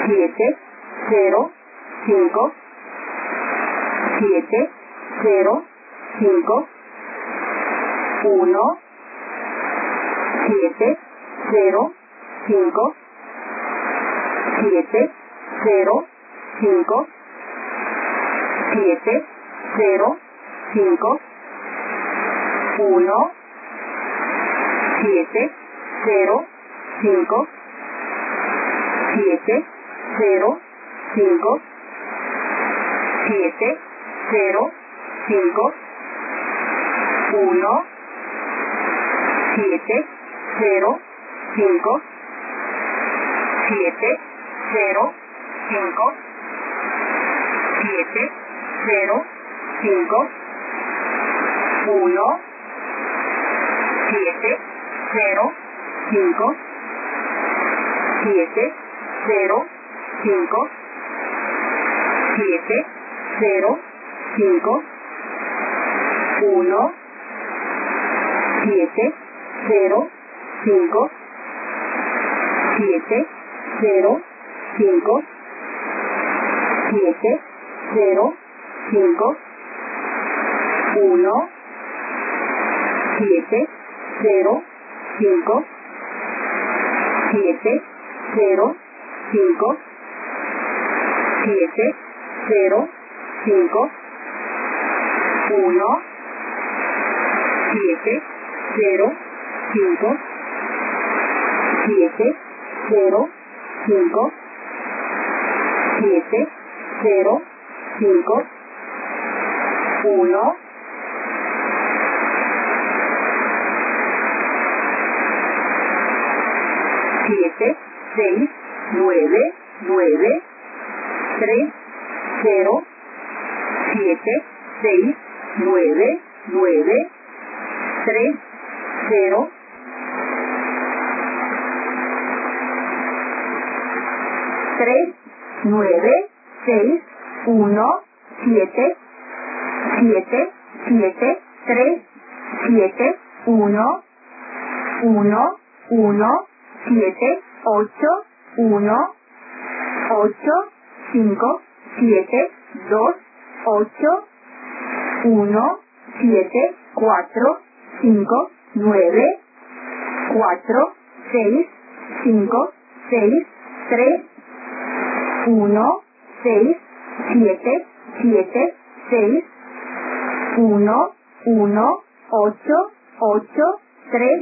7, 0, 5, 7, 0, 5, 1, 7, 0, 5, 7, 0, 5, 7, 0, 5, 1, 7, 0, 5, 7, 0, 5, 7, 0, 5, 1, 7, 0, 5, 7, 0, 5, 7, 0, 5, 1, 7, 0, 5, 7, 0, 5, 7, 0, 5, 1, 7, 0, 5, 7, 0, 5, 7, 0, 5, 1, 7, 0, 5, 7, 0, 5, 7, 0, 5, 1, 7, 0, 5, 7, 0, 5, 7, 0, 5, 1, 7, 6, 9, 9, 3, 0, 7, 6, 9, 9, 3, 0, 3, 9, 6, 1, 7, 7, 7, 3, 7, 1, 1, 1, 7, 8, 1, 8, 5, 7, 2, 8, 1, 7, 4, 5, 9, 4, 6, 5, 6, 3, 1, 6, 7, 7, 6, 1, 1, 8, 8, 3,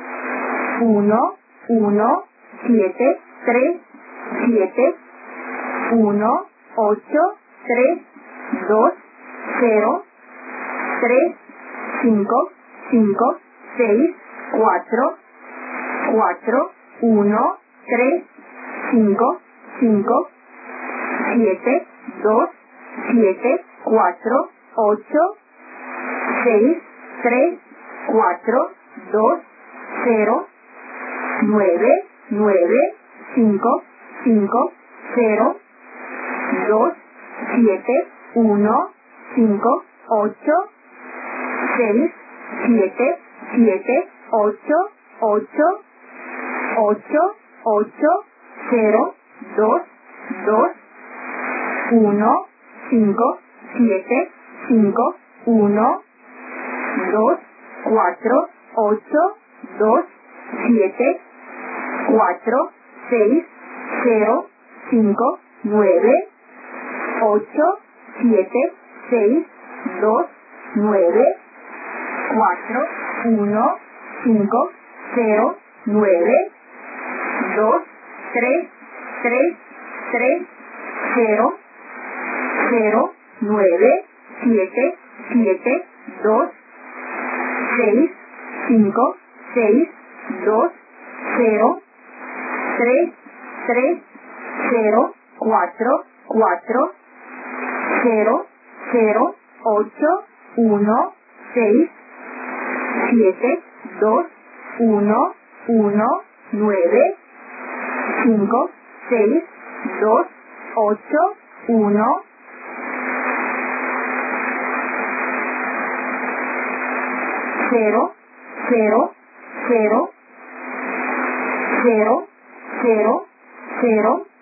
1, 1, 7, 3, 7, 1, 8, 3, 2, 0, 3, 5, 5, 6, 4, 4, 1, 3, 5, 5, 7, 2, 7, 4, 8, 6, 3, 4, 2, 0, 9, 9, 5, 5, 0, 2, 7, 1, 5, 8, 6, 7, 7, 8, 8, 8, 8, 0, 2, 2, 1, 5, 7, 5, 1, 2, 4, 8, 2, 7, 4, 6, 0, 5, 9, 8, 7, 6, 2, 9, 4, 1, 5, 0, 9, 2, 3, 3, 3, 0, 0, 9, 7, 7, 2, 6, 5, 6, 2, 0, 3, 3, 0, 4, 4, 0, 0, 8, 1, 6, 7, 2, 1, 1, 9, 5, 6, 2, 8, 1, 0, 0, 0, 0, 0, 0,